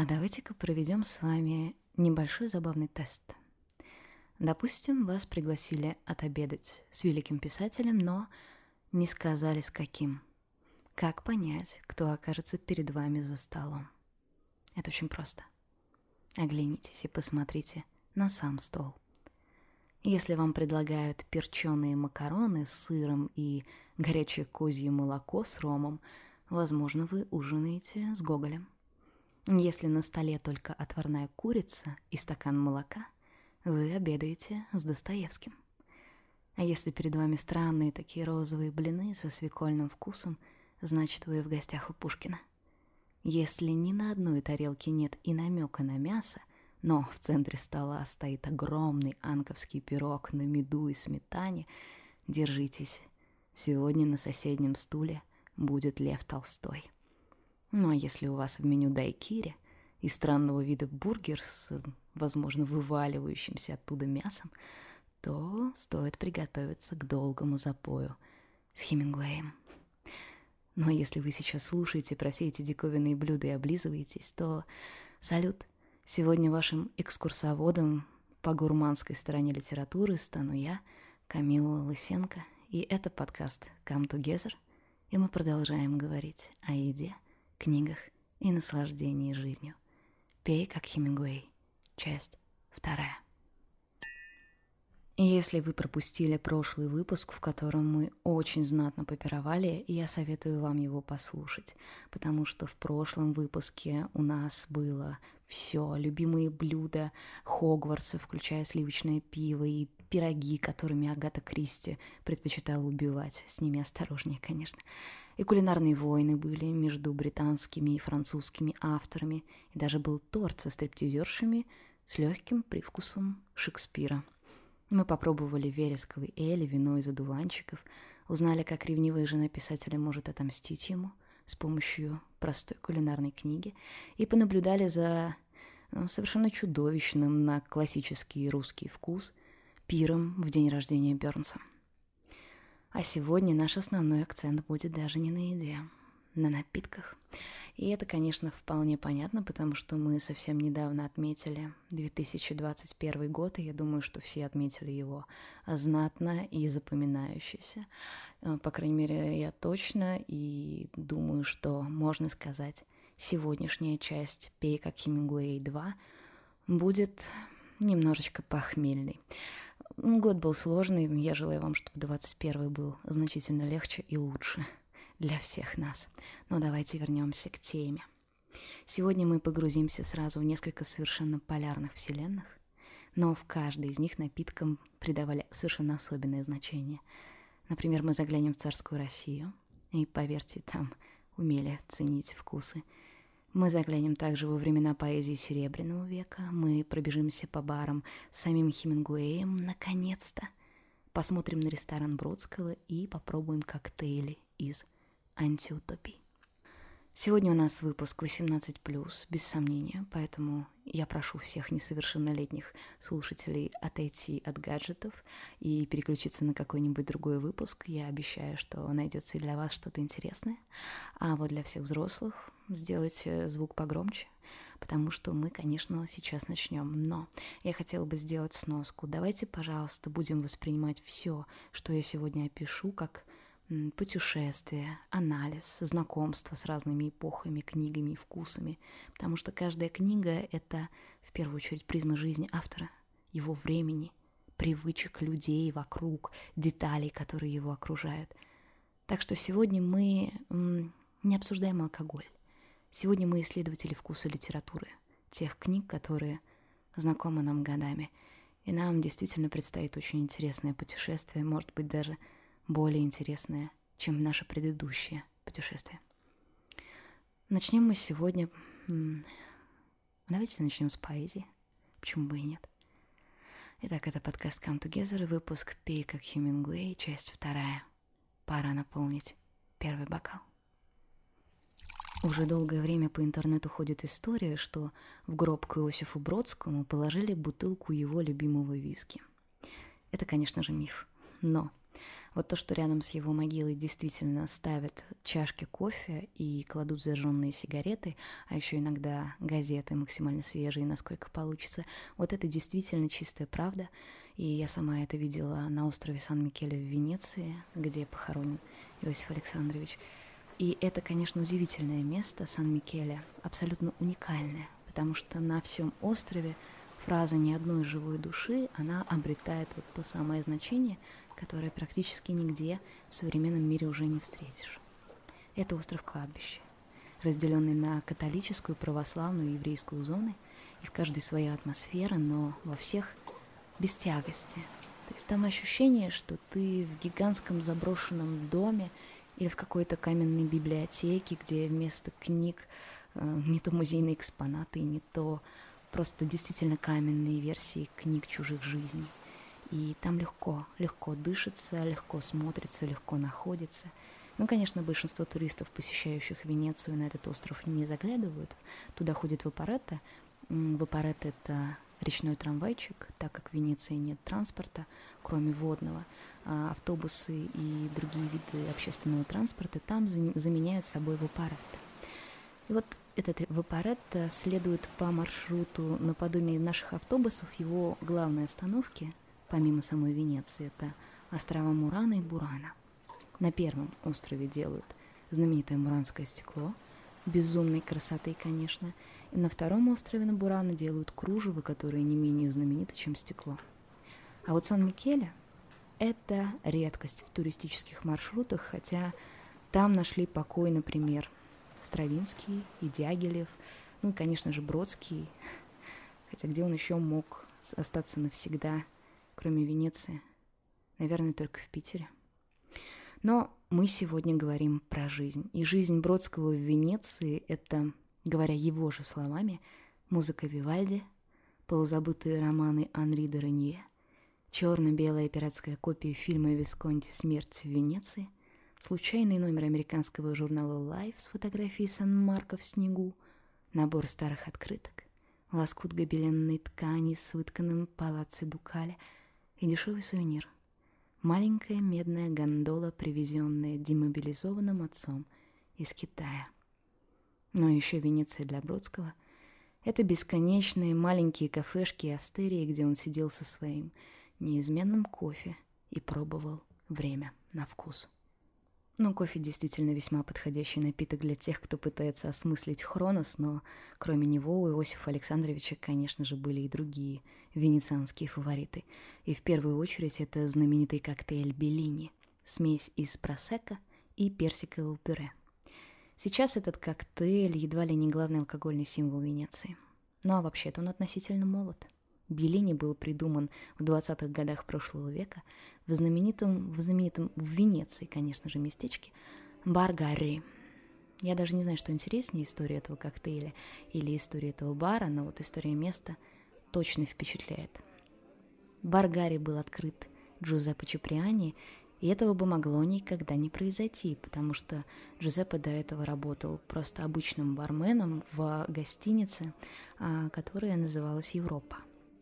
давайте-ка проведем с вами небольшой забавный тест. Допустим, вас пригласили отобедать с великим писателем, но не сказали с каким. Как понять, кто окажется перед вами за столом? Это очень просто. Оглянитесь и посмотрите на сам стол. Если вам предлагают перченые макароны с сыром и горячее козье молоко с ромом, возможно, вы ужинаете с Гоголем. Если на столе только отварная курица и стакан молока, вы обедаете с Достоевским. А если перед вами странные такие розовые блины со свекольным вкусом, значит, вы в гостях у Пушкина. Если ни на одной тарелке нет и намека на мясо, но в центре стола стоит огромный анковский пирог на меду и сметане, держитесь, сегодня на соседнем стуле будет Лев Толстой. Ну а если у вас в меню дайкири и странного вида бургер с, возможно, вываливающимся оттуда мясом, то стоит приготовиться к долгому запою с Хемингуэем. Ну а если вы сейчас слушаете про все эти диковинные блюда и облизываетесь, то салют! Сегодня вашим экскурсоводом по гурманской стороне литературы стану я, Камилла Лысенко, и это подкаст «Come Together», и мы продолжаем говорить о еде, книгах и наслаждении жизнью. «Пей, как Хемингуэй», часть 2. И если вы пропустили прошлый выпуск, в котором мы очень знатно попировали, я советую вам его послушать, потому что в прошлом выпуске у нас было все, любимые блюда Хогвартса, включая сливочное пиво и пироги, которыми Агата Кристи предпочитала убивать. С ними осторожнее, конечно. И кулинарные войны были между британскими и французскими авторами. И даже был торт со стриптизершами с легким привкусом Шекспира. Мы попробовали вересковый эль, вино из одуванчиков, узнали, как ревнивая жена писателя может отомстить ему с помощью простой кулинарной книги, и понаблюдали за совершенно чудовищным на классический русский вкус пиром в день рождения Бёрнса. А сегодня наш основной акцент будет даже не на еде, на напитках. И это, конечно, вполне понятно, потому что мы совсем недавно отметили 2021 год, и я думаю, что все отметили его знатно и запоминающийся. По крайней мере, я точно, и думаю, что можно сказать, сегодняшняя часть «Пей, как Хемингуэй 2» будет немножечко похмельной. Год был сложный, я желаю вам, чтобы 2021 был значительно легче и лучше для всех нас. Но давайте вернемся к теме. Сегодня мы погрузимся сразу в несколько совершенно полярных вселенных, но в каждой из них напиткам придавали совершенно особенное значение. Например, мы заглянем в царскую Россию, и, поверьте, там умели ценить вкусы. Мы заглянем также во времена поэзии Серебряного века, мы пробежимся по барам с самим Хемингуэем, наконец-то. Посмотрим на ресторан Бродского и попробуем коктейли из антиутопий. Сегодня у нас выпуск 18+, без сомнения, поэтому я прошу всех несовершеннолетних слушателей отойти от гаджетов и переключиться на какой-нибудь другой выпуск. Я обещаю, что найдется и для вас что-то интересное. А вот для всех взрослых сделайте звук погромче, потому что мы, конечно, сейчас начнем. Но я хотела бы сделать сноску. Давайте, пожалуйста, будем воспринимать все, что я сегодня опишу, как путешествие, анализ, знакомство с разными эпохами, книгами и вкусами, потому что каждая книга — это, в первую очередь, призма жизни автора, его времени, привычек людей вокруг, деталей, которые его окружают. Так что сегодня мы не обсуждаем алкоголь. Сегодня мы исследователи вкуса литературы, тех книг, которые знакомы нам годами. И нам действительно предстоит очень интересное путешествие, может быть, даже более интересное, чем наше предыдущее путешествие. Начнем мы сегодня... Давайте начнем с поэзии. Почему бы и нет? Итак, это подкаст Come Together, выпуск «Пей, как Хемингуэй», часть 2. Пора наполнить первый бокал. Уже долгое время по интернету ходит история, что в гроб к Иосифу Бродскому положили бутылку его любимого виски. Это, конечно же, миф, но Вот то, что рядом с его могилой действительно ставят чашки кофе и кладут зажженные сигареты, а еще иногда газеты максимально свежие, насколько получится, вот это действительно чистая правда. И я сама это видела на острове Сан-Микеле в Венеции, где похоронен Иосиф Александрович. И это, конечно, удивительное место, Сан-Микеле, абсолютно уникальное, потому что на всем острове фраза «ни одной живой души», она обретает вот то самое значение, которое практически нигде в современном мире уже не встретишь. Это остров-кладбище, разделенный на католическую, православную и еврейскую зоны, и в каждой своя атмосфера, но во всех без тягости. То есть там ощущение, что ты в гигантском заброшенном доме или в какой-то каменной библиотеке, где вместо книг не то музейные экспонаты, не то просто действительно каменные версии книг чужих жизней. И там легко дышится, легко смотрится, легко находится. Ну, конечно, большинство туристов, посещающих Венецию, на этот остров не заглядывают. Туда ходит Вапоретто. Вапоретто — это речной трамвайчик, так как в Венеции нет транспорта, кроме водного. Автобусы и другие виды общественного транспорта там заменяют собой Вапоретто. И вот этот Вапоретто следует по маршруту наподобие наших автобусов. Его главные остановки, помимо самой Венеции, это острова Мурана и Бурана. На первом острове делают знаменитое муранское стекло, безумной красоты, конечно. И на втором острове, на Бурана, делают кружево, которое не менее знаменито, чем стекло. А вот Сан-Микеле — это редкость в туристических маршрутах, хотя там нашли покой, например, Стравинский и Дягилев, ну и, конечно же, Бродский. Хотя где он еще мог остаться навсегда, кроме Венеции? Наверное, только в Питере. Но мы сегодня говорим про жизнь. И жизнь Бродского в Венеции — это, говоря его же словами, музыка Вивальди, полузабытые романы Анри де Ренье, черно-белая пиратская копия фильма Висконти «Смерть в Венеции», случайный номер американского журнала Life с фотографией Сан-Марко в снегу, набор старых открыток, лоскут гобеленной ткани с вытканным палаццо Дукале и дешевый сувенир — маленькая медная гондола, привезенная демобилизованным отцом из Китая. Но еще Венеция для Бродского — это бесконечные маленькие кафешки и астерии, где он сидел со своим неизменным кофе и пробовал время на вкус. Ну, кофе действительно весьма подходящий напиток для тех, кто пытается осмыслить Хронос, но кроме него у Иосифа Александровича, конечно же, были и другие венецианские фавориты. И в первую очередь это знаменитый коктейль Беллини, смесь из просекко и персикового пюре. Сейчас этот коктейль едва ли не главный алкогольный символ Венеции. Ну а вообще-то он относительно молод. Беллини был придуман в 20-х годах прошлого века в знаменитом в Венеции, конечно же, местечке бар Гарри. Я даже не знаю, что интереснее, история этого коктейля или история этого бара, но вот история места точно впечатляет. Бар Гарри был открыт Джузеппе Чиприани, и этого бы могло никогда не произойти, потому что Джузеппе до этого работал просто обычным барменом в гостинице, которая называлась «Европа».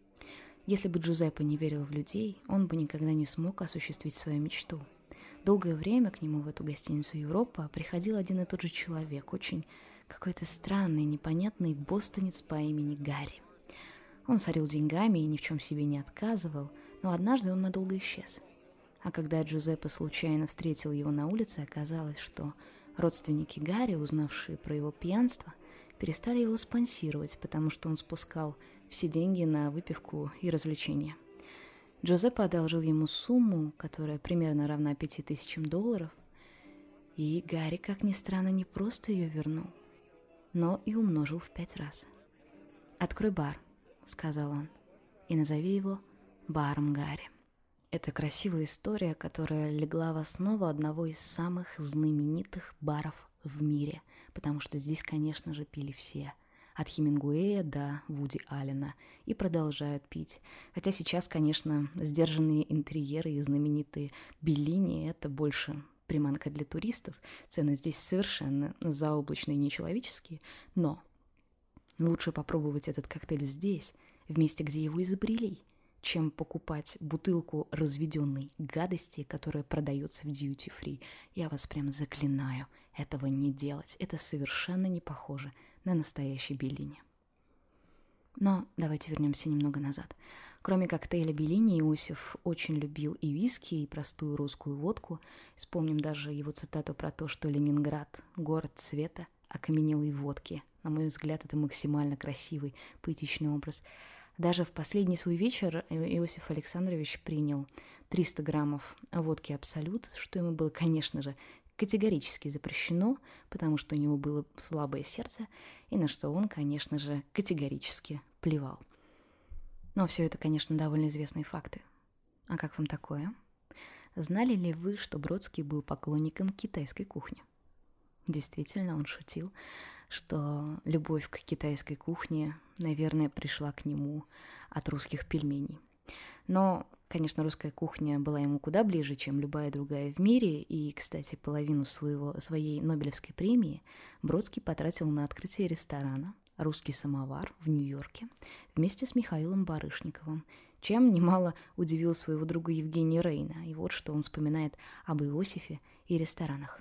Если бы Джузеппе не верил в людей, он бы никогда не смог осуществить свою мечту. Долгое время к нему в эту гостиницу «Европа» приходил один и тот же человек, очень какой-то странный, непонятный бостонец по имени Гарри. Он сорил деньгами и ни в чем себе не отказывал, но однажды он надолго исчез. А когда Джузеппе случайно встретил его на улице, оказалось, что родственники Гарри, узнавшие про его пьянство, перестали его спонсировать, потому что он спускал все деньги на выпивку и развлечения. Джузеппе одолжил ему сумму, которая примерно равна $5000, и Гарри, как ни странно, не просто ее вернул, но и умножил в 5 раз. «Открой бар», — сказал он, — «и назови его баром Гарри». Это красивая история, которая легла в основу одного из самых знаменитых баров в мире, потому что здесь, конечно же, пили все. От Хемингуэя до Вуди Аллена, и продолжают пить. Хотя сейчас, конечно, сдержанные интерьеры и знаменитые Беллини — это больше приманка для туристов. Цены здесь совершенно заоблачные, нечеловеческие. Но лучше попробовать этот коктейль здесь, в месте, где его изобрели, чем покупать бутылку разведенной гадости, которая продается в дьюти-фри. Я вас прям заклинаю этого не делать. Это совершенно не похоже на настоящий Беллини. Но давайте вернемся немного назад. Кроме коктейля Беллини, Иосиф очень любил и виски, и простую русскую водку. Вспомним даже его цитату про то, что Ленинград – город цвета окаменелой водки. На мой взгляд, это максимально красивый, поэтичный образ. Даже в последний свой вечер Иосиф Александрович принял 300 граммов водки «Абсолют», что ему было, конечно же, категорически запрещено, потому что у него было слабое сердце, и на что он, конечно же, категорически плевал. Но все это, конечно, довольно известные факты. А как вам такое? Знали ли вы, что Бродский был поклонником китайской кухни? Действительно, он шутил, что любовь к китайской кухне, наверное, пришла к нему от русских пельменей. Но, конечно, русская кухня была ему куда ближе, чем любая другая в мире, и, кстати, половину своей Нобелевской премии Бродский потратил на открытие ресторана «Русский самовар» в Нью-Йорке вместе с Михаилом Барышниковым, чем немало удивил своего друга Евгения Рейна. И вот что он вспоминает об Иосифе и ресторанах.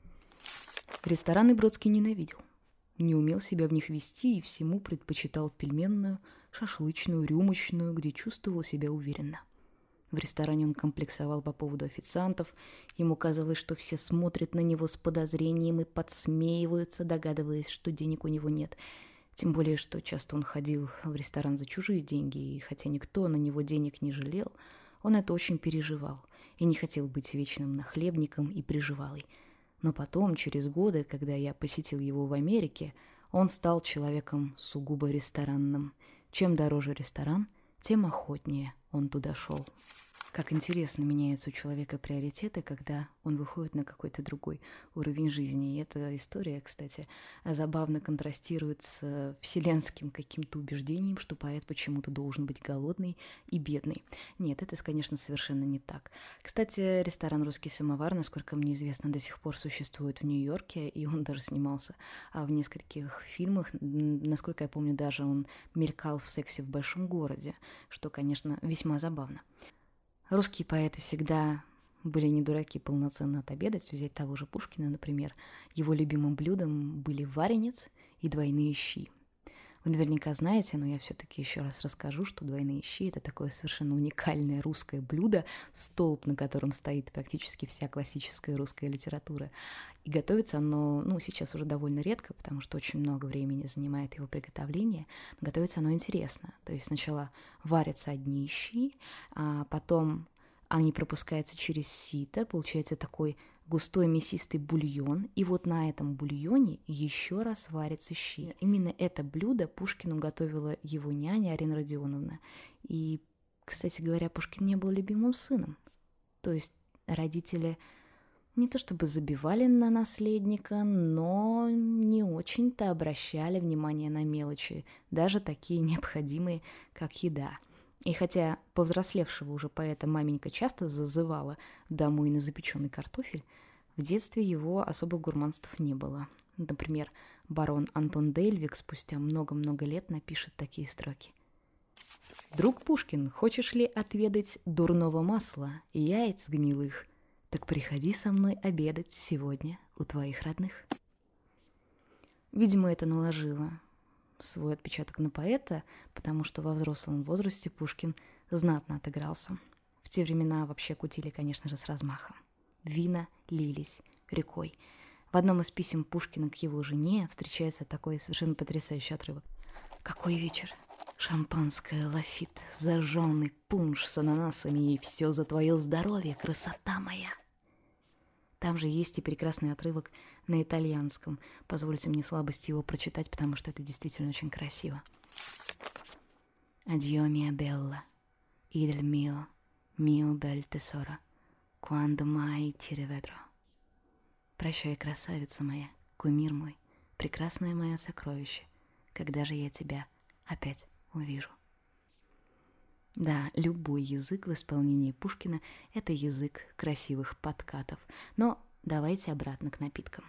Рестораны Бродский ненавидел. Не умел себя в них вести и всему предпочитал пельменную, шашлычную, рюмочную, где чувствовал себя уверенно. В ресторане он комплексовал по поводу официантов. Ему казалось, что все смотрят на него с подозрением и подсмеиваются, догадываясь, что денег у него нет. Тем более, что часто он ходил в ресторан за чужие деньги, и хотя никто на него денег не жалел, он это очень переживал и не хотел быть вечным нахлебником и приживалой. Но потом, через годы, когда я посетил его в Америке, он стал человеком сугубо ресторанным. Чем дороже ресторан, тем охотнее он туда шел. Как интересно меняются у человека приоритеты, когда он выходит на какой-то другой уровень жизни. И эта история, кстати, забавно контрастирует с вселенским каким-то убеждением, что поэт почему-то должен быть голодный и бедный. Нет, это, конечно, совершенно не так. Кстати, ресторан «Русский самовар», насколько мне известно, до сих пор существует в Нью-Йорке, и он даже снимался в нескольких фильмах. Насколько я помню, даже он мелькал в «Сексе в большом городе», что, конечно, весьма забавно. Русские поэты всегда были не дураки полноценно отобедать. Взять того же Пушкина, например. Его любимым блюдом были варенец и двойные щи. Вы наверняка знаете, но я все-таки еще раз расскажу, что двойные щи – это такое совершенно уникальное русское блюдо, столб, на котором стоит практически вся классическая русская литература. И готовится оно, сейчас уже довольно редко, потому что очень много времени занимает его приготовление. Но готовится оно интересно. То есть сначала варятся одни щи, а потом они пропускаются через сито, получается такой густой мясистый бульон, и вот на этом бульоне еще раз варятся щи. Именно это блюдо Пушкину готовила его няня Арина Родионовна. И, кстати говоря, Пушкин не был любимым сыном. То есть родители не то чтобы забивали на наследника, но не очень-то обращали внимание на мелочи, даже такие необходимые, как еда. И хотя повзрослевшего уже поэта маменька часто зазывала домой на запеченный картофель, в детстве его особых гурманств не было. Например, барон Антон Дельвиг спустя много-много лет напишет такие строки. «Друг Пушкин, хочешь ли отведать дурного масла и яиц гнилых? Так приходи со мной обедать сегодня у твоих родных». Видимо, это наложило свой отпечаток на поэта, потому что во взрослом возрасте Пушкин знатно отыгрался. В те времена вообще кутили, конечно же, с размахом. Вина лились рекой. В одном из писем Пушкина к его жене встречается такой совершенно потрясающий отрывок. «Какой вечер! Шампанское, лафит, зажженный пунш с ананасами, и все за твое здоровье, красота моя!» Там же есть и прекрасный отрывок на итальянском. Позвольте мне слабость его прочитать, потому что это действительно очень красиво. «Addio mia bella, idel mio bel tesoro, quando mai ti rivedrò». «Прощай, красавица моя, кумир мой, прекрасное мое сокровище, когда же я тебя опять увижу». Да, любой язык в исполнении Пушкина – это язык красивых подкатов. Но давайте обратно к напиткам.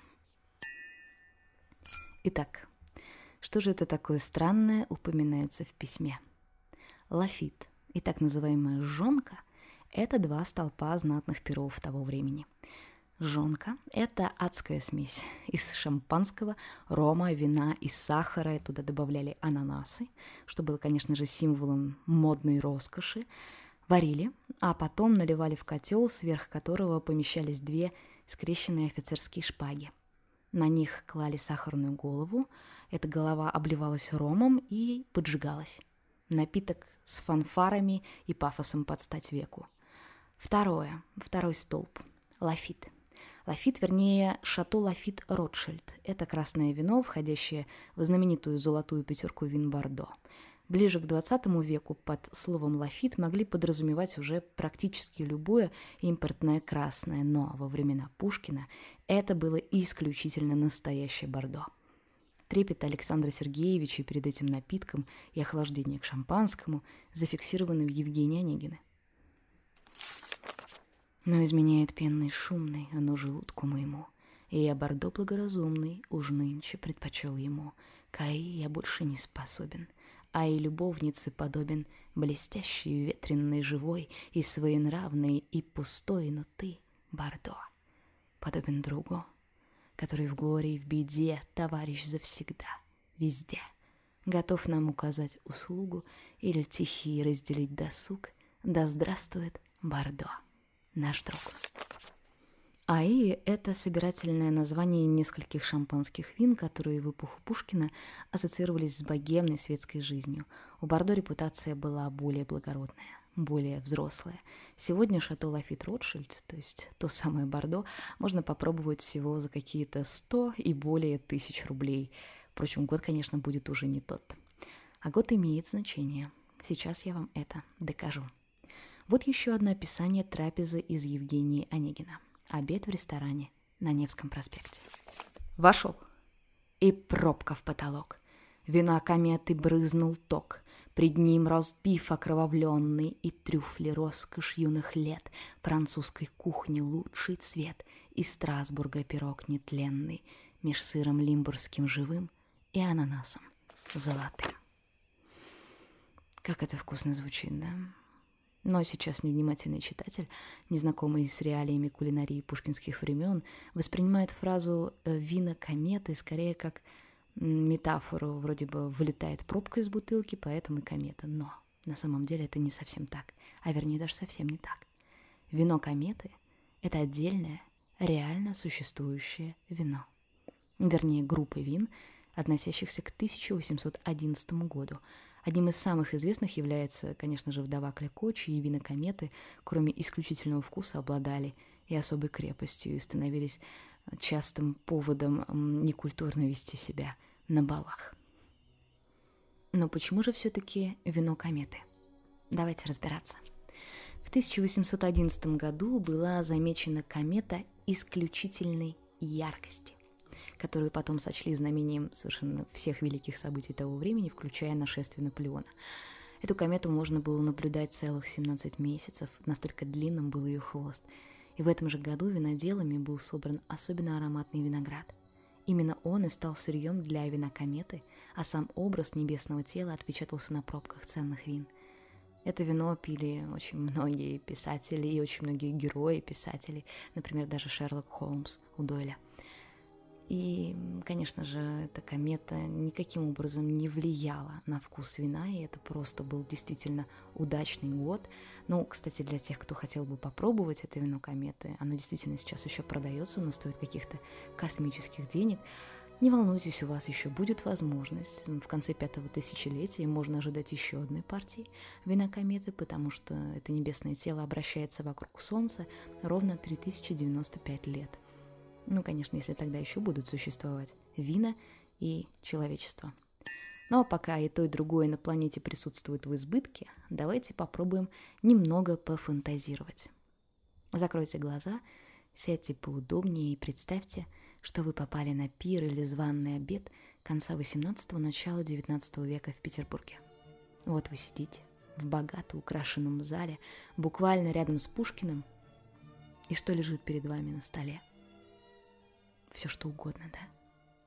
Итак, что же это такое странное упоминается в письме? Лафит и так называемая жонка – это два столпа знатных перов того времени. Жонка – это адская смесь из шампанского, рома, вина и сахара. И туда добавляли ананасы, что было, конечно же, символом модной роскоши. Варили, а потом наливали в котел, сверх которого помещались две скрещенные офицерские шпаги. На них клали сахарную голову, эта голова обливалась ромом и поджигалась. Напиток с фанфарами и пафосом под стать веку. Второй столб – лафит. Лафит, вернее, Шато Лафит Ротшильд. Это красное вино, входящее в знаменитую золотую пятерку вин Бордо. Ближе к XX веку под словом «лафит» могли подразумевать уже практически любое импортное красное, но во времена Пушкина это было исключительно настоящее Бордо. Трепет Александра Сергеевича перед этим напитком и охлаждение к шампанскому зафиксированы в Евгении Онегине. Но изменяет пенный шумный, оно желудку моему, и я Бордо благоразумный уж нынче предпочел ему. Каи я больше не способен, а и любовнице подобен, блестящий, ветреный, живой и своенравный, и пустой, но ты, Бордо, подобен другу, который в горе и в беде товарищ завсегда, везде, готов нам указать услугу или тихий разделить досуг. Да здравствует Бордо, наш друг. АИ – это собирательное название нескольких шампанских вин, которые в эпоху Пушкина ассоциировались с богемной светской жизнью. У Бордо репутация была более благородная, более взрослая. Сегодня Шато Лафит Ротшильд, то есть то самое Бордо, можно попробовать всего за какие-то 100 и более тысяч рублей. Впрочем, год, конечно, будет уже не тот. А год имеет значение. Сейчас я вам это докажу. Вот еще одно описание трапезы из Евгении Онегина. Обед в ресторане на Невском проспекте. Вошел, и пробка в потолок. Вина кометы брызнул ток. Пред ним ростбиф окровавленный и трюфли роскошь юных лет, французской кухни лучший цвет, из Страсбурга пирог нетленный, меж сыром лимбургским живым и ананасом золотым. Как это вкусно звучит, да? Но сейчас невнимательный читатель, незнакомый с реалиями кулинарии пушкинских времен, воспринимает фразу «вина кометы» скорее как метафору, вроде бы вылетает пробка из бутылки, поэтому и комета. Но на самом деле это не совсем так, а вернее даже совсем не так. Вино кометы – это отдельное, реально существующее вино. Вернее, группа вин, относящихся к 1811 году. Одним из самых известных является, конечно же, вдова Клико, чьи вина кометы, кроме исключительного вкуса, обладали и особой крепостью, и становились частым поводом некультурно вести себя на балах. Но почему же все-таки вино кометы? Давайте разбираться. В 1811 году была замечена комета исключительной яркости, которую потом сочли знамением совершенно всех великих событий того времени, включая нашествие Наполеона. Эту комету можно было наблюдать целых 17 месяцев, настолько длинным был ее хвост. И в этом же году виноделами был собран особенно ароматный виноград. Именно он и стал сырьем для вина кометы, а сам образ небесного тела отпечатался на пробках ценных вин. Это вино пили очень многие писатели и очень многие герои писателей, например, даже Шерлок Холмс у Дойля. И, конечно же, эта комета никаким образом не влияла на вкус вина, и это просто был действительно удачный год. Ну, кстати, для тех, кто хотел бы попробовать это вино кометы, оно действительно сейчас еще продается, но стоит каких-то космических денег. Не волнуйтесь, у вас еще будет возможность. В конце 5-го тысячелетия можно ожидать еще одной партии вина кометы, потому что это небесное тело обращается вокруг Солнца ровно 3095 лет. Ну, конечно, если тогда еще будут существовать вина и человечество. Но пока и то, и другое на планете присутствует в избытке, давайте попробуем немного пофантазировать. Закройте глаза, сядьте поудобнее и представьте, что вы попали на пир или званый обед конца XVIII – начала XIX века в Петербурге. Вот вы сидите в богато украшенном зале, буквально рядом с Пушкиным, и что лежит перед вами на столе? Все что угодно, да?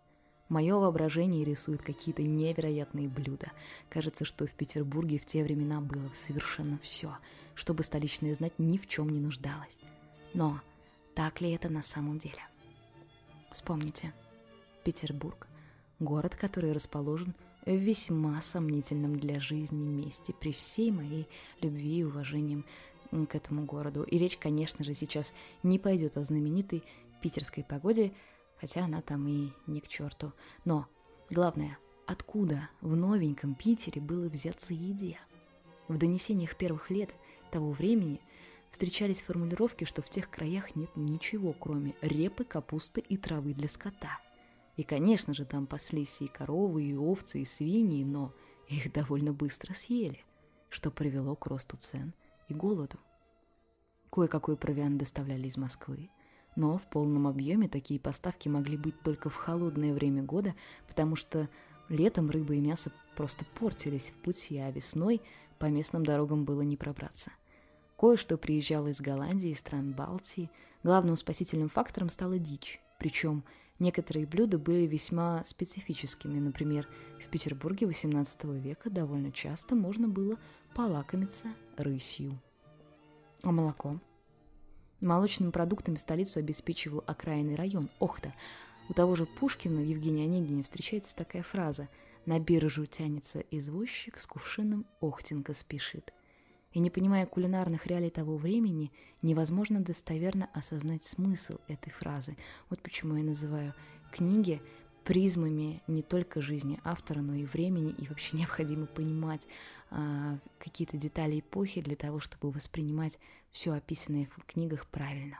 Мое воображение рисует какие-то невероятные блюда. Кажется, что в Петербурге в те времена было совершенно все, чтобы столичная знать ни в чем не нуждалась. Но так ли это на самом деле? Вспомните, Петербург – город, который расположен в весьма сомнительном для жизни месте при всей моей любви и уважении к этому городу. И речь, конечно же, сейчас не пойдет о знаменитой питерской погоде, хотя она там и не к черту. Но главное, откуда в новеньком Питере было взяться еде? В донесениях первых лет того времени встречались формулировки, что в тех краях нет ничего, кроме репы, капусты и травы для скота. И, конечно же, там паслись и коровы, и овцы, и свиньи, но их довольно быстро съели, что привело к росту цен и голоду. Кое-какой провиант доставляли из Москвы, но в полном объеме такие поставки могли быть только в холодное время года, потому что летом рыба и мясо просто портились в пути, а весной по местным дорогам было не пробраться. Кое-что приезжало из Голландии и стран Балтии. Главным спасительным фактором стала дичь, причем некоторые блюда были весьма специфическими. Например, в Петербурге XVIII века довольно часто можно было полакомиться рысью. А молоко? Молочными продуктами столицу обеспечивал окраинный район Охта. У того же Пушкина в Евгении Онегине встречается такая фраза: «На биржу тянется извозчик, с кувшином Охтенко спешит». И не понимая кулинарных реалий того времени, невозможно достоверно осознать смысл этой фразы. Вот почему я называю книги призмами не только жизни автора, но и времени, и вообще необходимо понимать какие-то детали эпохи для того, чтобы воспринимать все описанное в книгах правильно.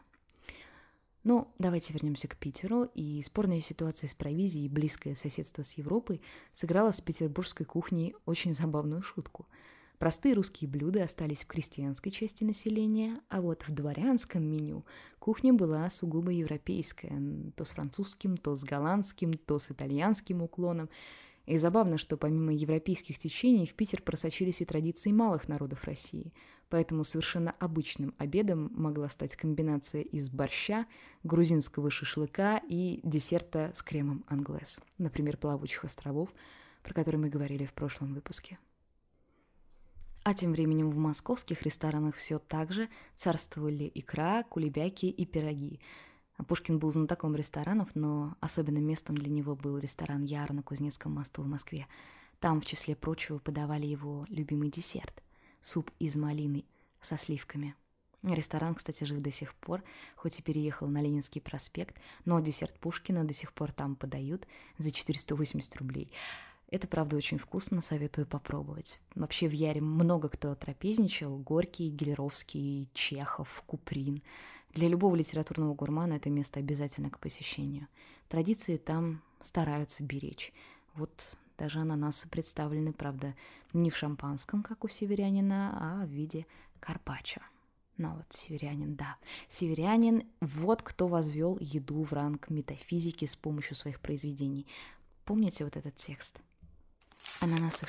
Но давайте вернемся к Питеру, и спорная ситуация с провизией и близкое соседство с Европой сыграло с петербургской кухней очень забавную шутку. Простые русские блюда остались в крестьянской части населения, а вот в дворянском меню кухня была сугубо европейская, то с французским, то с голландским, то с итальянским уклоном. И забавно, что помимо европейских течений в Питер просочились и традиции малых народов России, поэтому совершенно обычным обедом могла стать комбинация из борща, грузинского шашлыка и десерта с кремом англес, например, плавучих островов, про которые мы говорили в прошлом выпуске. А тем временем в московских ресторанах все так же царствовали икра, кулебяки и пироги. Пушкин был знатоком ресторанов, но особенным местом для него был ресторан Яр на Кузнецком мосту в Москве. Там, в числе прочего, подавали его любимый десерт – суп из малины со сливками. Ресторан, кстати, жив до сих пор, хоть и переехал на Ленинский проспект, но десерт Пушкина до сих пор там подают за 480 рублей. Это, правда, очень вкусно, советую попробовать. Вообще в Яре много кто трапезничал – Горький, Гелеровский, Чехов, Куприн. Для любого литературного гурмана это место обязательно к посещению. Традиции там стараются беречь. Вот даже ананасы представлены, правда, не в шампанском, как у северянина, а в виде карпаччо. Но вот северянин, да. Северянин – вот кто возвел еду в ранг метафизики с помощью своих произведений. Помните вот этот текст? Ананасы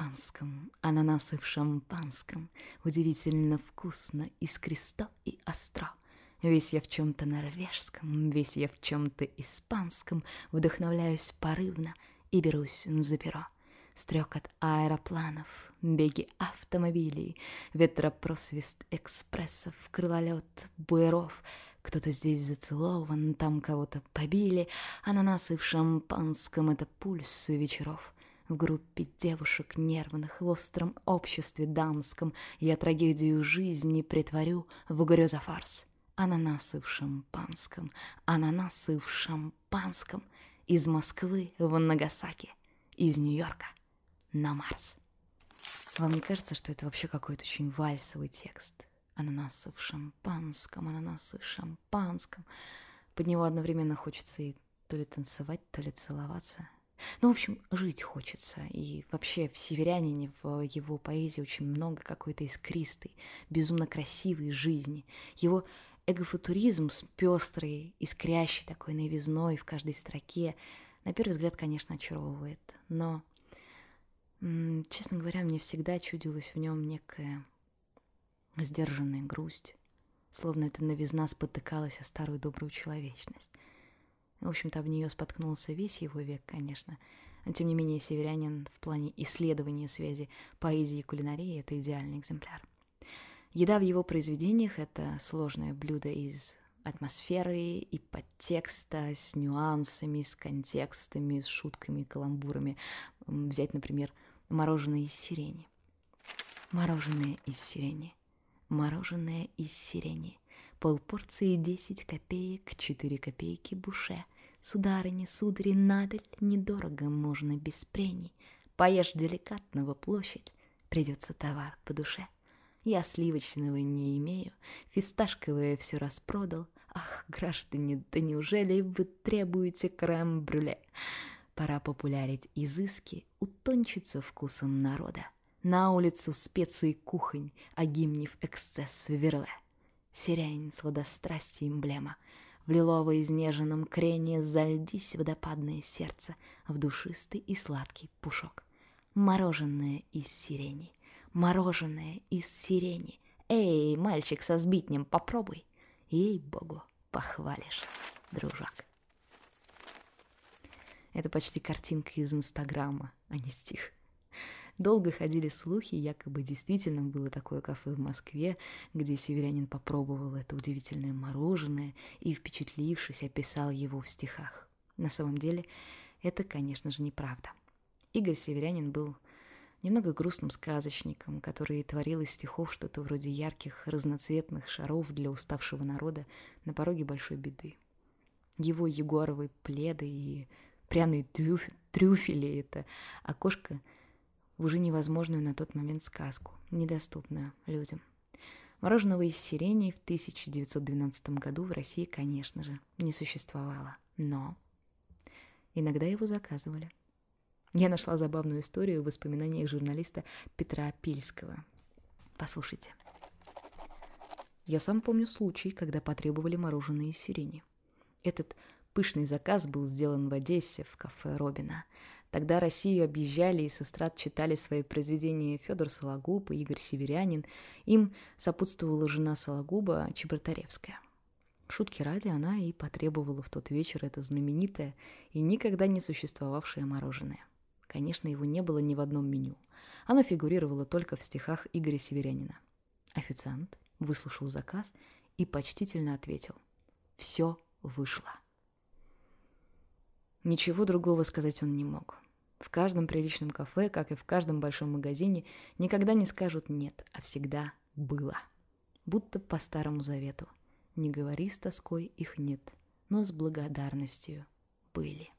в шампанском, удивительно вкусно, искристо и остро. Весь я в чем-то норвежском, весь я в чем-то испанском, вдохновляюсь порывно и берусь за перо. Стрекот аэропланов, беги автомобилей, ветропросвист экспрессов, крылолет буеров. Кто-то здесь зацелован, там кого-то побили. Ананасы в шампанском — это пульс вечеров. В группе девушек нервных, в остром обществе дамском я трагедию жизни притворю в грезофарс. Ананасы в шампанском, ананасы в шампанском. Из Москвы в Нагасаки, из Нью-Йорка на Марс. Вам не кажется, что это вообще какой-то очень вальсовый текст? Ананасы в шампанском, ананасы в шампанском. Под него одновременно хочется и то ли танцевать, то ли целоваться. Ну, в общем, жить хочется. И вообще в «Северянине», в его поэзии очень много какой-то искристой, безумно красивой жизни. Его эгофутуризм с пестрой, искрящей такой новизной в каждой строке, на первый взгляд, конечно, очаровывает. Но, честно говоря, мне всегда чудилась в нем некая сдержанная грусть, словно эта новизна спотыкалась о старую добрую человечность. В общем-то, об нее споткнулся весь его век, конечно. Но, тем не менее, северянин в плане исследования связи поэзии и кулинарии — это идеальный экземпляр. Еда в его произведениях — это сложное блюдо из атмосферы и подтекста, с нюансами, с контекстами, с шутками, каламбурами. Взять, например, мороженое из сирени. Мороженое из сирени. Мороженое из сирени. Полпорции 10 копеек, 4 копейки буше. Сударыня, судари, надаль, недорого можно без прений. Поешь деликатного площадь, придется товар по душе. Я сливочного не имею, фисташковое все распродал. Ах, граждане, да неужели вы требуете крем-брюле? Пора популярить изыски, утончиться вкусом народа. На улицу специи кухонь, а гимнив эксцесс верле. Сирень сладострастия эмблема. В лилово-изнеженном крене зальдись водопадное сердце в душистый и сладкий пушок. Мороженое из сирени. Мороженое из сирени. Эй, мальчик со сбитнем, попробуй. Ей-богу, похвалишь, дружок. Это почти картинка из Инстаграма, а не стих. Долго ходили слухи, якобы действительно было такое кафе в Москве, где северянин попробовал это удивительное мороженое и, впечатлившись, описал его в стихах. На самом деле, это, конечно же, неправда. Игорь Северянин был немного грустным сказочником, который творил из стихов что-то вроде ярких, разноцветных шаров для уставшего народа на пороге большой беды. Его ягуаровые пледы и пряные трюфели — это окошко в уже невозможную на тот момент сказку, недоступную людям. Мороженого из сирени в 1912 году в России, конечно же, не существовало, но иногда его заказывали. Я нашла забавную историю в воспоминаниях журналиста Петра Пильского. Послушайте. Я сам помню случай, когда потребовали мороженое из сирени. Этот пышный заказ был сделан в Одессе в кафе Робина. Тогда Россию объезжали и с эстрад читали свои произведения Федор Сологуб и Игорь Северянин. Им сопутствовала жена Сологуба Чеботаревская. Шутки ради, она и потребовала в тот вечер это знаменитое и никогда не существовавшее мороженое. Конечно, его не было ни в одном меню. Оно фигурировало только в стихах Игоря Северянина. Официант выслушал заказ и почтительно ответил: «Все вышло». Ничего другого сказать он не мог. В каждом приличном кафе, как и в каждом большом магазине, никогда не скажут «нет», а всегда «было». Будто по Старому Завету. Не говори с тоской, их нет, но с благодарностью были.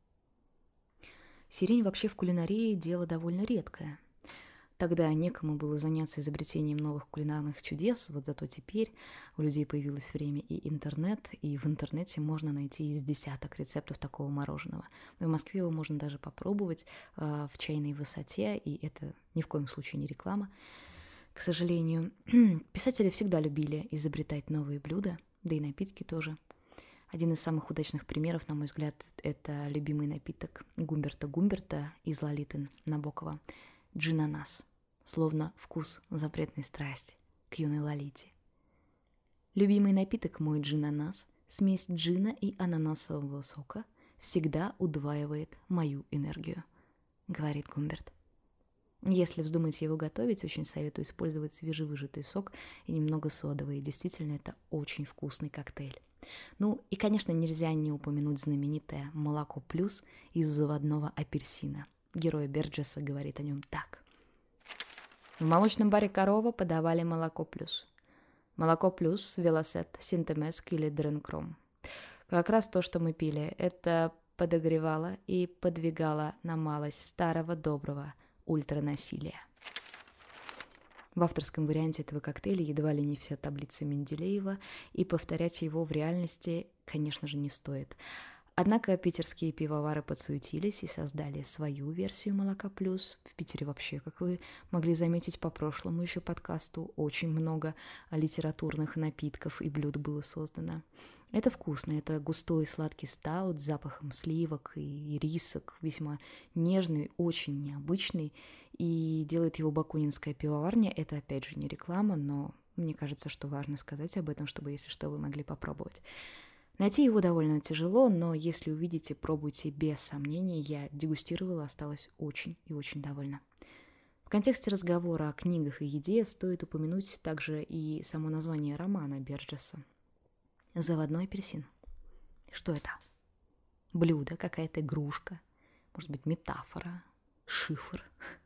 Сирень вообще в кулинарии дело довольно редкое. Тогда некому было заняться изобретением новых кулинарных чудес, вот зато теперь у людей появилось время и интернет, и в интернете можно найти из десяток рецептов такого мороженого. В Москве его можно даже попробовать в чайной высоте, и это ни в коем случае не реклама. К сожалению, писатели всегда любили изобретать новые блюда, да и напитки тоже. Один из самых удачных примеров, на мой взгляд, это любимый напиток Гумберта Гумберта из Лолиты Набокова — джин-ананас, словно вкус запретной страсти к юной Лолите. Любимый напиток мой джин-ананас, смесь джина и ананасового сока, всегда удваивает мою энергию, говорит Гумберт. Если вздумаете его готовить, очень советую использовать свежевыжатый сок и немного содовой. Действительно, это очень вкусный коктейль. Ну и, конечно, нельзя не упомянуть знаменитое «Молоко плюс» из заводного апельсина. Герой Берджеса говорит о нем так. В молочном баре «Корова» подавали молоко плюс. Молоко плюс, велосет, синтемеск или дренкром. Как раз то, что мы пили. Это подогревало и подвигало на малость старого доброго ультранасилия. В авторском варианте этого коктейля едва ли не вся таблица Менделеева, и повторять его в реальности, конечно же, не стоит. Однако питерские пивовары подсуетились и создали свою версию «Молока плюс». В Питере вообще, как вы могли заметить по прошлому еще подкасту, очень много литературных напитков и блюд было создано. Это вкусно, это густой сладкий стаут с запахом сливок и ирисок, весьма нежный, очень необычный, и делает его бакунинская пивоварня. Это, опять же, не реклама, но мне кажется, что важно сказать об этом, чтобы, если что, вы могли попробовать. Найти его довольно тяжело, но если увидите, пробуйте без сомнений. Я дегустировала, осталась очень и очень довольна. В контексте разговора о книгах и еде стоит упомянуть также и само название романа Берджеса «Заводной апельсин». Что это? Блюдо, какая-то игрушка, может быть, метафора, шифр.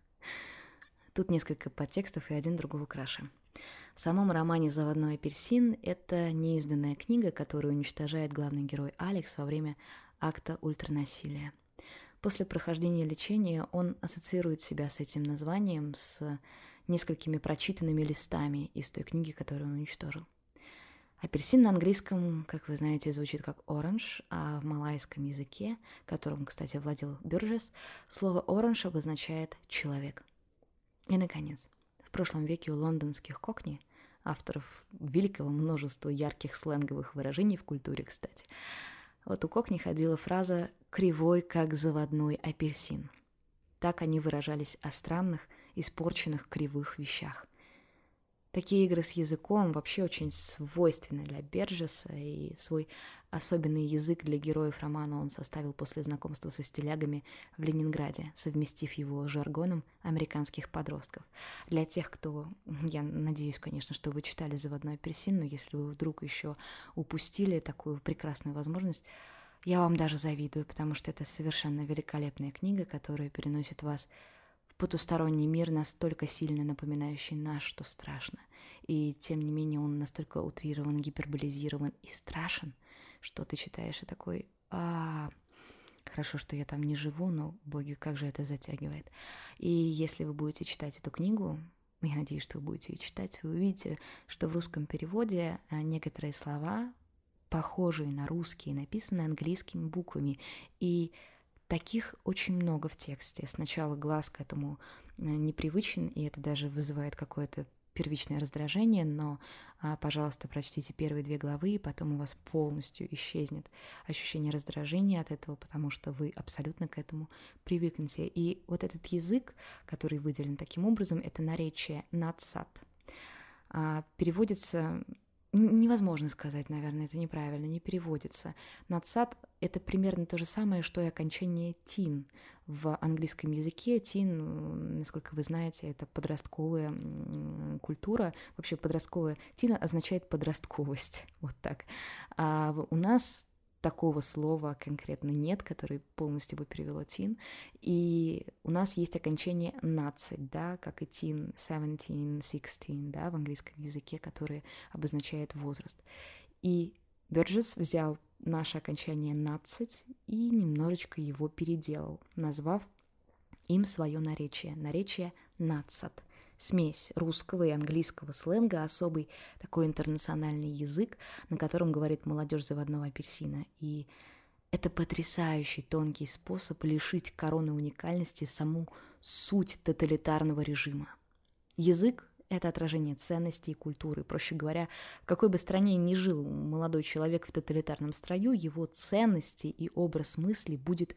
Тут несколько подтекстов и один другого краше. В самом романе «Заводной апельсин» это неизданная книга, которую уничтожает главный герой Алекс во время акта ультранасилия. После прохождения лечения он ассоциирует себя с этим названием, с несколькими прочитанными листами из той книги, которую он уничтожил. Апельсин на английском, как вы знаете, звучит как orange, а в малайском языке, которым, кстати, владел Бёрджес, слово orange обозначает «человек». И, наконец, в прошлом веке у лондонских кокни, авторов великого множества ярких сленговых выражений в культуре, кстати, вот у кокни ходила фраза «кривой, как заводной апельсин». Так они выражались о странных, испорченных, кривых вещах. Такие игры с языком вообще очень свойственны для Берджеса, и свой особенный язык для героев романа он составил после знакомства со стилягами в Ленинграде, совместив его с жаргоном американских подростков. Для тех, кто, я надеюсь, конечно, что вы читали «Заводной апельсин», но если вы вдруг еще упустили такую прекрасную возможность, я вам даже завидую, потому что это совершенно великолепная книга, которая переносит вас потусторонний мир, настолько сильно напоминающий наш, что страшно. И тем не менее он настолько утрирован, гиперболизирован и страшен, что ты читаешь и такой: хорошо, что я там не живу, но, боги, как же это затягивает. И если вы будете читать эту книгу, я надеюсь, что вы будете ее читать, вы увидите, что в русском переводе некоторые слова, похожие на русские, написаны английскими буквами, и таких очень много в тексте. Сначала глаз к этому непривычен, и это даже вызывает какое-то первичное раздражение, но, пожалуйста, прочтите первые 2 главы, и потом у вас полностью исчезнет ощущение раздражения от этого, потому что вы абсолютно к этому привыкнете. И вот этот язык, который выделен таким образом, это наречие «надсад». Переводится... Невозможно сказать, наверное, это неправильно, не переводится. Надсад — это примерно то же самое, что и окончание «тин». В английском языке «тин», насколько вы знаете, это подростковая культура. Вообще подростковая «тин» означает подростковость, вот так. А у нас такого слова конкретно нет, который полностью бы перевело «тин». И у нас есть окончание «нацать», да, как и «тин», 17, 16, да, в английском языке, который обозначает возраст. И Бёрджес взял наше окончание «нацать» и немножечко его переделал, назвав им свое наречие «нацат». Смесь русского и английского сленга, особый такой интернациональный язык, на котором говорит молодежь заводного апельсина. И это потрясающий тонкий способ лишить короны уникальности саму суть тоталитарного режима. Язык — это отражение ценностей и культуры. Проще говоря, в какой бы стране ни жил молодой человек в тоталитарном строю, его ценности и образ мысли будут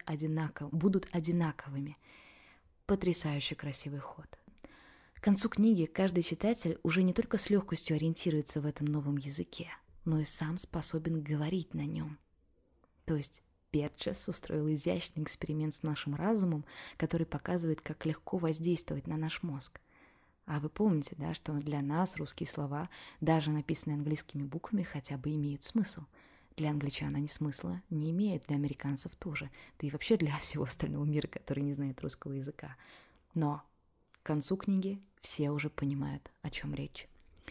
одинаковыми. Потрясающе красивый ход. К концу книги каждый читатель уже не только с легкостью ориентируется в этом новом языке, но и сам способен говорить на нем. То есть Берджес устроил изящный эксперимент с нашим разумом, который показывает, как легко воздействовать на наш мозг. А вы помните, да, что для нас русские слова, даже написанные английскими буквами, хотя бы имеют смысл. Для англичан они смысла не имеют, для американцев тоже, да и вообще для всего остального мира, который не знает русского языка. Но к концу книги все уже понимают, о чем речь.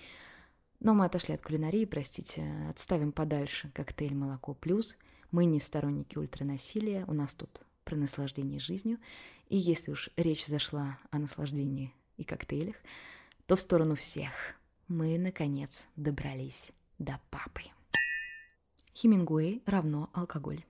Но мы отошли от кулинарии, простите, отставим подальше коктейль «Молоко плюс». Мы не сторонники ультранасилия, у нас тут про наслаждение жизнью. И если уж речь зашла о наслаждении и коктейлях, то в сторону всех. Мы, наконец, добрались до папы. Хемингуэй равно алкоголь.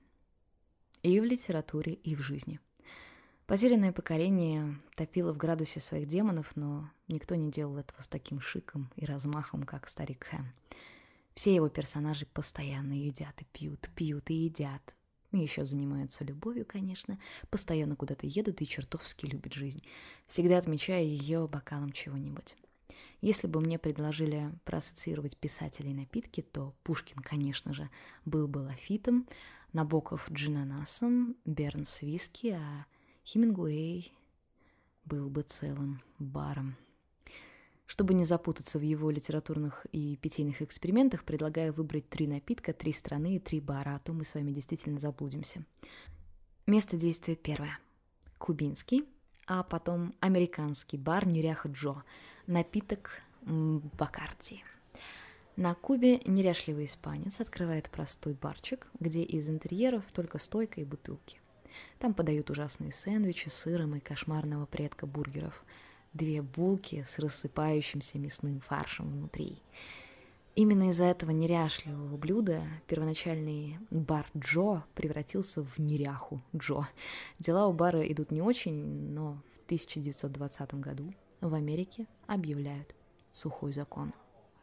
И в литературе, и в жизни. Потерянное поколение топило в градусе своих демонов, но никто не делал этого с таким шиком и размахом, как старик Хэм. Все его персонажи постоянно едят и пьют, пьют и едят. И еще занимаются любовью, конечно, постоянно куда-то едут и чертовски любят жизнь, всегда отмечая ее бокалом чего-нибудь. Если бы мне предложили проассоциировать писателей и напитки, то Пушкин, конечно же, был бы лафитом, Набоков джин-ананасом, Бернс виски, а Хемингуэй был бы целым баром. Чтобы не запутаться в его литературных и питейных экспериментах, предлагаю выбрать 3 напитка, 3 страны и 3 бара, а то мы с вами действительно заблудимся. Место действия первое. Кубинский, а потом американский бар «Неряха Джо», напиток Бакарди. На Кубе неряшливый испанец открывает простой барчик, где из интерьеров только стойка и бутылки. Там подают ужасные сэндвичи с сыром и кошмарного предка бургеров. 2 булки с рассыпающимся мясным фаршем внутри. Именно из-за этого неряшливого блюда первоначальный бар Джо превратился в неряху Джо. Дела у бара идут не очень, но в 1920 году в Америке объявляют сухой закон.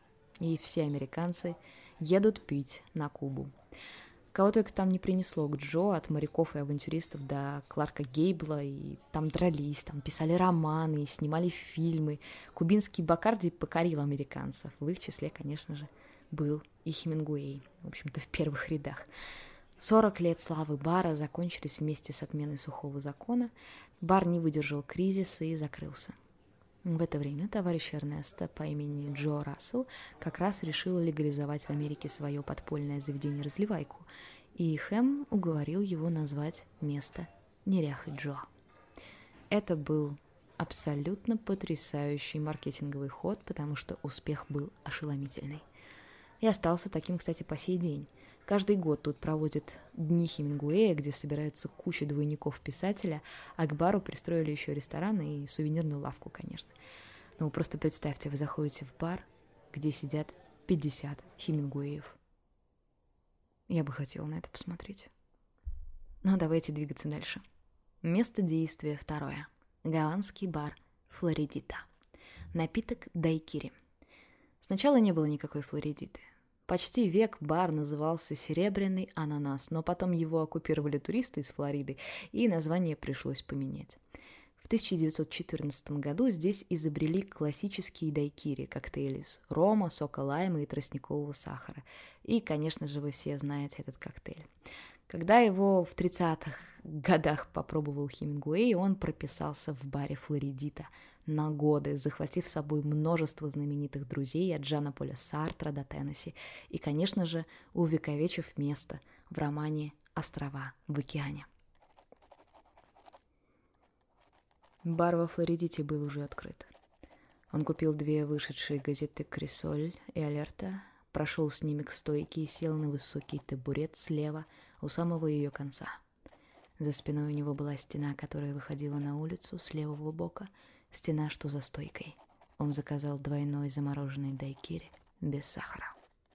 И все американцы едут пить на Кубу. Кого только там не принесло к Джо, от моряков и авантюристов до Кларка Гейбла, и там дрались, там писали романы, и снимали фильмы. Кубинский Бакарди покорил американцев. В их числе, конечно же, был и Хемингуэй, в общем-то, в первых рядах. 40 лет славы бара закончились вместе с отменой сухого закона. Бар не выдержал кризиса и закрылся. В это время товарищ Эрнесто по имени Джо Рассел как раз решил легализовать в Америке свое подпольное заведение-разливайку, и Хэм уговорил его назвать место «Неряха Джо». Это был абсолютно потрясающий маркетинговый ход, потому что успех был ошеломительный. И остался таким, кстати, по сей день. Каждый год тут проводят дни Хемингуэя, где собирается куча двойников писателя, а к бару пристроили еще ресторан и сувенирную лавку, конечно. Но просто представьте, вы заходите в бар, где сидят 50 Хемингуэев. Я бы хотела на это посмотреть. Но давайте двигаться дальше. Место действия второе. Гаванский бар Флоридита. Напиток дайкири. Сначала не было никакой Флоридиты. Почти век бар назывался «Серебряный ананас», но потом его оккупировали туристы из Флориды, и название пришлось поменять. В 1914 году здесь изобрели классические дайкири, коктейли с рома, сока лайма и тростникового сахара. И, конечно же, вы все знаете этот коктейль. Когда его в 30-х годах попробовал Хемингуэй, он прописался в баре «Флоридита» на годы, захватив с собой множество знаменитых друзей от Жана Поля Сартра до Теннесси и, конечно же, увековечив место в романе «Острова в океане». Бар во Флоридите был уже открыт. Он купил 2 вышедшие газеты «Крисоль» и «Алерта», прошел с ними к стойке и сел на высокий табурет слева у самого ее конца. За спиной у него была стена, которая выходила на улицу с левого бока, стена, что за стойкой. Он заказал двойной замороженный дайкири без сахара.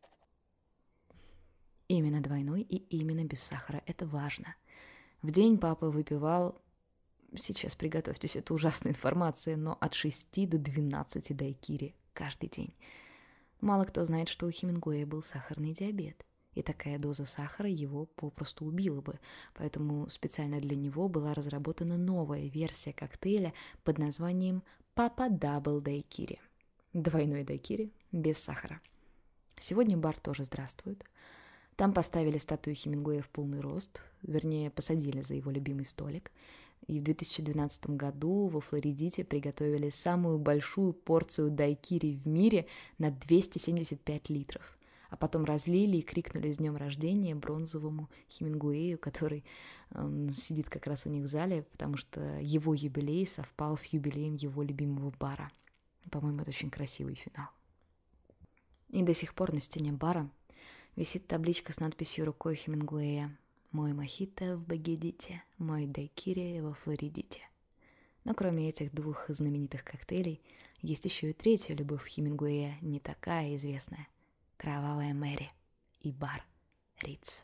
Именно двойной и именно без сахара. Это важно. В день папа выпивал, сейчас приготовьтесь, это ужасная информация, но от 6 до 12 дайкири каждый день. Мало кто знает, что у Хемингуэя был сахарный диабет, и такая доза сахара его попросту убила бы, поэтому специально для него была разработана новая версия коктейля под названием «Папа Дабл Дайкири». Двойной дайкири без сахара. Сегодня бар тоже здравствует. Там поставили статую Хемингуэя в полный рост, вернее, посадили за его любимый столик. И в 2012 году во Флоридите приготовили самую большую порцию дайкири в мире на 275 литров. А потом разлили и крикнули «С днем рождения» бронзовому Хемингуэю, который сидит как раз у них в зале, потому что его юбилей совпал с юбилеем его любимого бара. По-моему, это очень красивый финал. И до сих пор на стене бара висит табличка с надписью рукой Хемингуэя «Мой мохито в Багедите, мой дайкири во Флоридите». Но кроме этих 2 знаменитых коктейлей, есть еще и третья любовь Хемингуэя, не такая известная. «Кровавая Мэри» и бар Риц.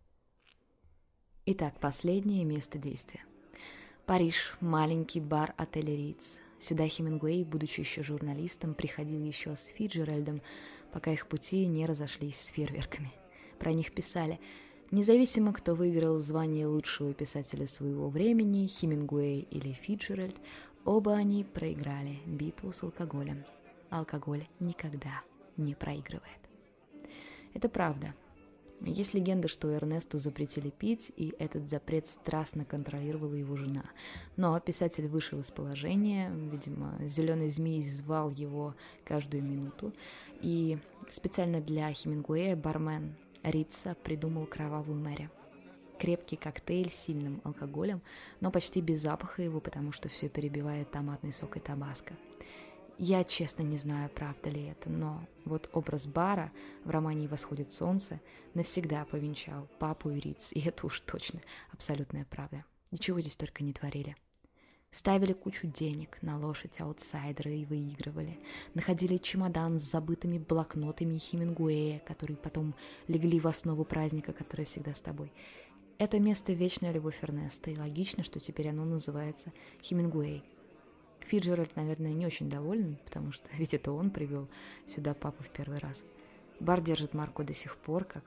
Итак, последнее место действия. Париж, маленький бар отеля Риц. Сюда Хемингуэй, будучи еще журналистом, приходил еще с Фицджеральдом, пока их пути не разошлись с фейерверками. Про них писали: независимо, кто выиграл звание лучшего писателя своего времени, Хемингуэй или Фицджеральд, оба они проиграли битву с алкоголем. алкоголь никогда не проигрывает. Это правда. Есть легенда, что Эрнесту запретили пить, и этот запрет страстно контролировала его жена. Но писатель вышел из положения, видимо, зеленый змей звал его каждую минуту, и специально для Хемингуэя бармен Рица придумал «Кровавую Мэри». Крепкий коктейль с сильным алкоголем, но почти без запаха его, потому что все перебивает томатный сок и табаско. Я, честно, не знаю, правда ли это, но вот образ бара в романе «Восходит солнце» навсегда повенчал папу и Риц, и это уж точно абсолютная правда. Ничего здесь только не творили. Ставили кучу денег на лошадь аутсайдера и выигрывали. Находили чемодан с забытыми блокнотами Хемингуэя, которые потом легли в основу праздника, который всегда с тобой. Это место — вечная любовь Эрнеста, и логично, что теперь оно называется Хемингуэй. Фиджеральд, наверное, не очень доволен, потому что ведь это он привел сюда папу в первый раз. Бар держит марку до сих пор, как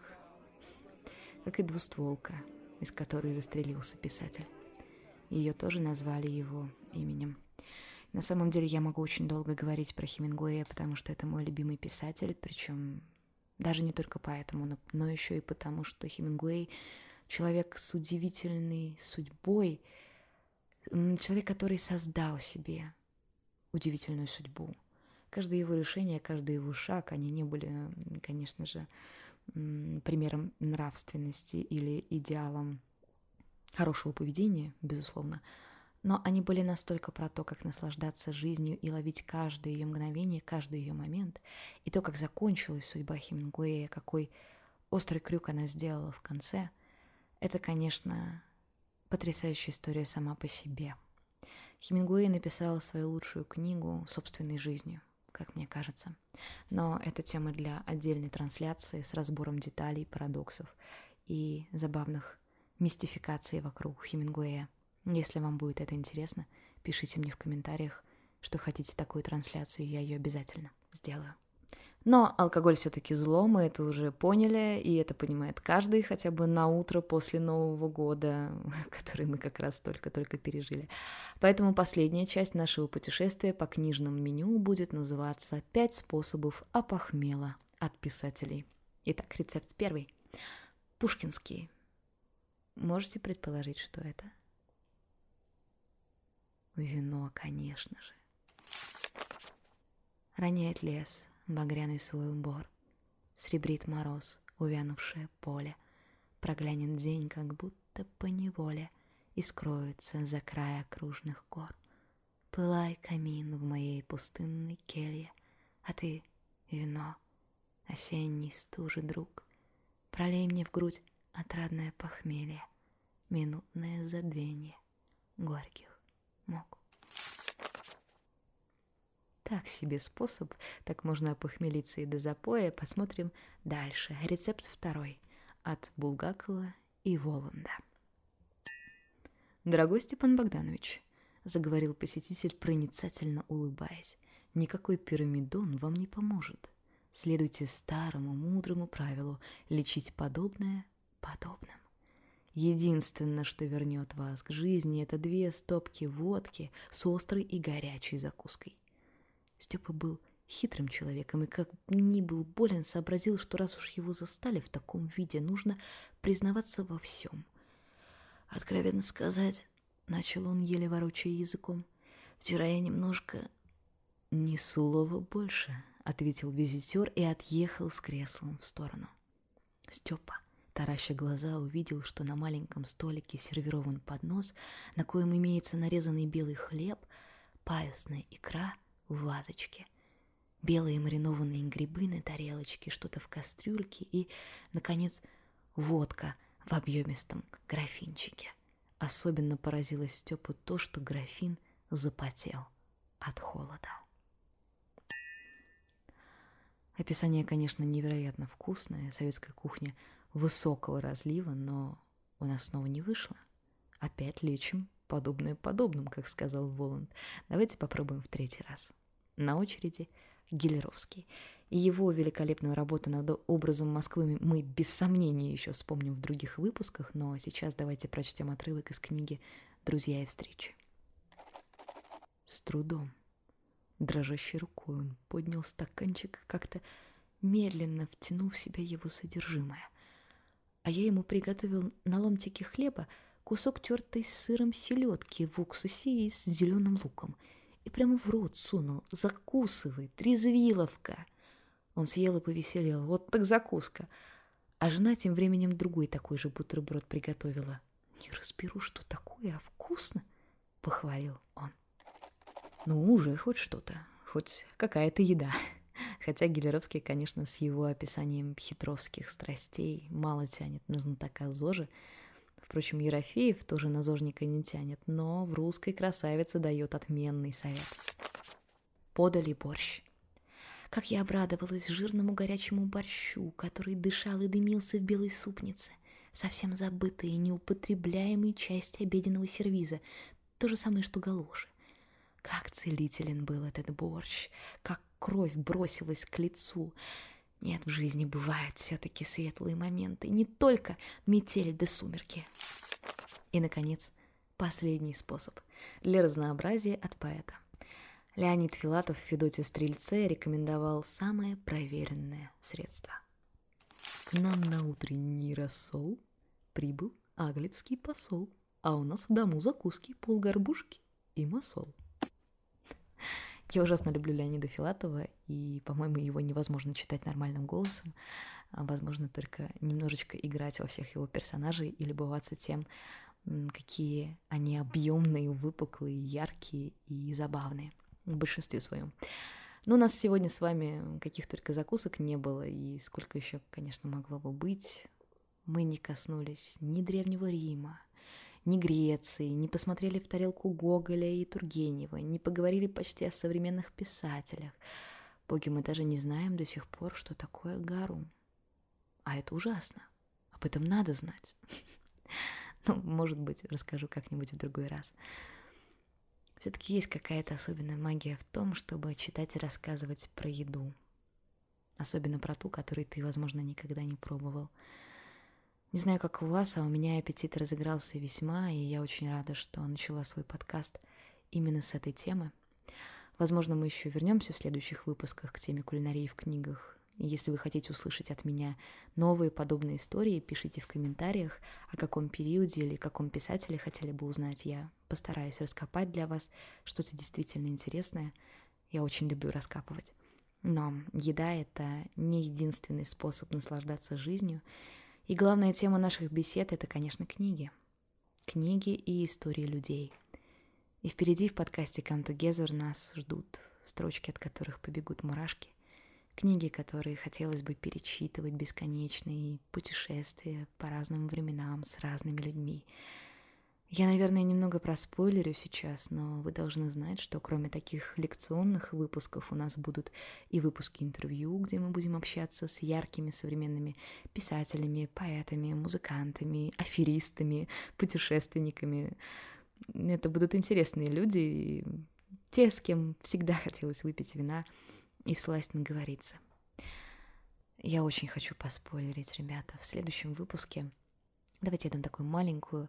и двустволка, из которой застрелился писатель. Ее тоже назвали его именем. На самом деле я могу очень долго говорить про Хемингуэя, потому что это мой любимый писатель, причем даже не только поэтому, но еще и потому, что Хемингуэй — человек с удивительной судьбой, человек, который создал себе удивительную судьбу. Каждое его решение, каждый его шаг, они не были, конечно же, примером нравственности или идеалом хорошего поведения, безусловно, но они были настолько про то, как наслаждаться жизнью и ловить каждое ее мгновение, каждый ее момент, и то, как закончилась судьба Хемингуэя, какой острый крюк она сделала в конце, это, конечно, потрясающая история сама по себе. Хемингуэй написал свою лучшую книгу собственной жизнью, как мне кажется. Но это тема для отдельной трансляции с разбором деталей, парадоксов и забавных мистификаций вокруг Хемингуэя. Если вам будет это интересно, пишите мне в комментариях, что хотите такую трансляцию, и я ее обязательно сделаю. Но алкоголь все-таки зло, мы это уже поняли, и это понимает каждый хотя бы на утро после Нового года, который мы как раз только-только пережили. Поэтому последняя часть нашего путешествия по книжному меню будет называться «5 способов опохмела от писателей». Итак, рецепт первый. Пушкинский. Можете предположить, что это? Вино, конечно же. Роняет лес багряный свой убор, сребрит мороз, увянувшее поле, проглянет день, как будто по неволе, и скроется за край окружных гор. Пылай, камин, в моей пустынной келье, а ты, вино, осенний стужи друг, пролей мне в грудь отрадное похмелье, минутное забвенье горьких мук. Так себе способ, так можно опохмелиться и до запоя. Посмотрим дальше. Рецепт второй. От Булгакова и Воланда. «Дорогой Степан Богданович», — заговорил посетитель, проницательно улыбаясь, «никакой пирамидон вам не поможет. Следуйте старому мудрому правилу лечить подобное подобным. Единственное, что вернет вас к жизни, это 2 стопки водки с острой и горячей закуской». Степа был хитрым человеком и, как ни был болен, сообразил, что раз уж его застали в таком виде, нужно признаваться во всем. «Откровенно сказать, — начал он, еле ворочая языком, — вчера я немножко...» «Ни слова больше», — ответил визитер и отъехал с креслом в сторону. Степа, тараща глаза, увидел, что на маленьком столике сервирован поднос, на коем имеется нарезанный белый хлеб, паюсная икра в вазочке, белые маринованные грибы на тарелочке, что-то в кастрюльке и, наконец, водка в объемистом графинчике. Особенно поразило Степу то, что графин запотел от холода. Описание, конечно, невероятно вкусное, советская кухня высокого разлива, но у нас снова не вышло. Опять лечим подобное подобным, как сказал Воланд. Давайте попробуем в 3-й раз. На очереди Гелеровский. И его великолепную работу над образом Москвы мы без сомнения еще вспомним в других выпусках, но сейчас давайте прочтем отрывок из книги «Друзья и встречи». С трудом, Дрожащей рукой он поднял стаканчик и как-то медленно втянул в себя его содержимое. А я ему приготовил на ломтике хлеба кусок тертой с сыром селедки в уксусе и с зеленым луком. И прямо в рот сунул. Закусывай, трезвиловка. Он съел и повеселел. Вот так закуска. А жена тем временем другой такой же бутерброд приготовила. «Не разберу, что такое, а вкусно», — похвалил он. Ну, уже хоть что-то, хоть какая-то еда. Хотя Гелеровский, конечно, с его описанием хитровских страстей мало тянет на знатока ЗОЖи. Впрочем, Ерофеев тоже на ЗОЖника не тянет, но в «Русской красавице» дает отменный совет. Подали борщ. Как я обрадовалась жирному горячему борщу, который дышал и дымился в белой супнице. Совсем забытые, неупотребляемые части обеденного сервиза. То же самое, что галоши. Как целителен был этот борщ, как кровь бросилась к лицу. Нет, в жизни бывают все-таки светлые моменты, не только метель да сумерки. И, наконец, последний способ для разнообразия от поэта. Леонид Филатов в Федоте Стрельце рекомендовал самое проверенное средство. К нам на утренний рассол прибыл аглицкий посол, а у нас в дому закуски, полгорбушки и масол. Я ужасно люблю Леонида Филатова, и, по-моему, его невозможно читать нормальным голосом, а возможно только немножечко играть во всех его персонажей и любоваться тем, какие они объемные, выпуклые, яркие и забавные в большинстве своем. Но у нас сегодня с вами каких только закусок не было, и сколько еще, конечно, могло бы быть. Мы не коснулись ни Древнего Рима, ни Греции, не посмотрели в тарелку Гоголя и Тургенева, не поговорили почти о современных писателях. Боги, мы даже не знаем до сих пор, что такое гарум. А это ужасно. Об этом надо знать. Ну, может быть, расскажу как-нибудь в другой раз. Все-таки есть какая-то особенная магия в том, чтобы читать и рассказывать про еду. Особенно про ту, которую ты, возможно, никогда не пробовал. Не знаю, как у вас, а у меня аппетит разыгрался весьма, и я очень рада, что начала свой подкаст именно с этой темы. Возможно, мы еще вернемся в следующих выпусках к теме кулинарии в книгах. И если вы хотите услышать от меня новые подобные истории, пишите в комментариях, о каком периоде или каком писателе хотели бы узнать. Я постараюсь раскопать для вас что-то действительно интересное. Я очень люблю раскапывать. Но еда — это не единственный способ наслаждаться жизнью. И главная тема наших бесед — это, конечно, книги. Книги и истории людей. И впереди в подкасте Come Together нас ждут строчки, от которых побегут мурашки. Книги, которые хотелось бы перечитывать бесконечно, и путешествия по разным временам с разными людьми. Я, наверное, немного проспойлерю сейчас, но вы должны знать, что кроме таких лекционных выпусков у нас будут и выпуски интервью, где мы будем общаться с яркими современными писателями, поэтами, музыкантами, аферистами, путешественниками. Это будут интересные люди, и те, с кем всегда хотелось выпить вина и всласть наговориться. Я очень хочу поспойлерить, ребята. В следующем выпуске давайте я дам такую маленькую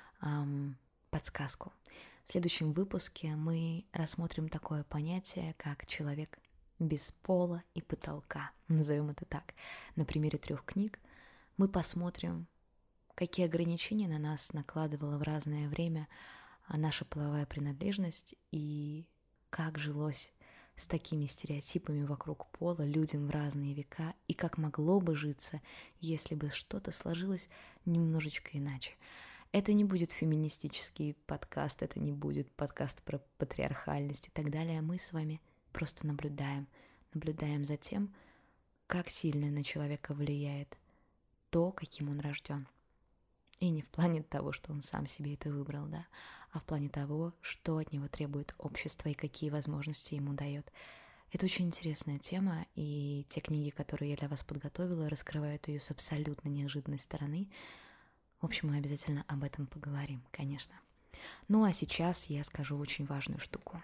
подсказку. В следующем выпуске мы рассмотрим такое понятие, как человек без пола и потолка. Назовем это так. На примере 3 книг мы посмотрим, какие ограничения на нас накладывала в разное время наша половая принадлежность и как жилось с такими стереотипами вокруг пола людям в разные века и как могло бы житься, если бы что-то сложилось немножечко иначе. Это не будет феминистический подкаст, это не будет подкаст про патриархальность и так далее. Мы с вами просто наблюдаем за тем, как сильно на человека влияет то, каким он рожден. И не в плане того, что он сам себе это выбрал, да, а в плане того, что от него требует общество и какие возможности ему дает. Это очень интересная тема, и те книги, которые я для вас подготовила, раскрывают ее с абсолютно неожиданной стороны. В общем, мы обязательно об этом поговорим, конечно. Ну а сейчас я скажу очень важную штуку.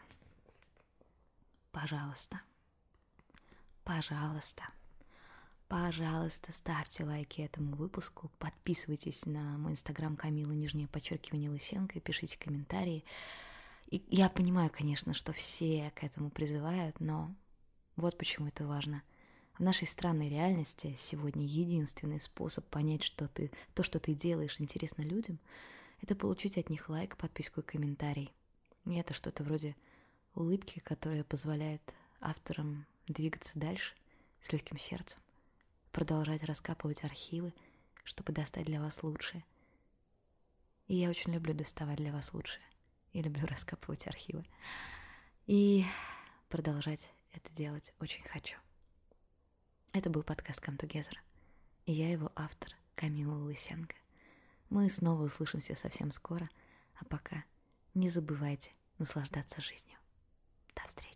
Пожалуйста, ставьте лайки этому выпуску, подписывайтесь на мой инстаграм Камила, _Лысенко, пишите комментарии И я понимаю, конечно, что все к этому призывают, но вот почему это важно. В нашей странной реальности сегодня единственный способ понять, что что ты делаешь, интересно людям, это получить от них лайк, подписку и комментарий. И это что-то вроде улыбки, которая позволяет авторам двигаться дальше с легким сердцем, продолжать раскапывать архивы, чтобы достать для вас лучшее. И я очень люблю доставать для вас лучшее. И люблю раскапывать архивы. И продолжать это делать очень хочу. Это был подкаст Come Together. И я его автор, Камила Лысенко. Мы снова услышимся совсем скоро. А пока не забывайте наслаждаться жизнью. До встречи.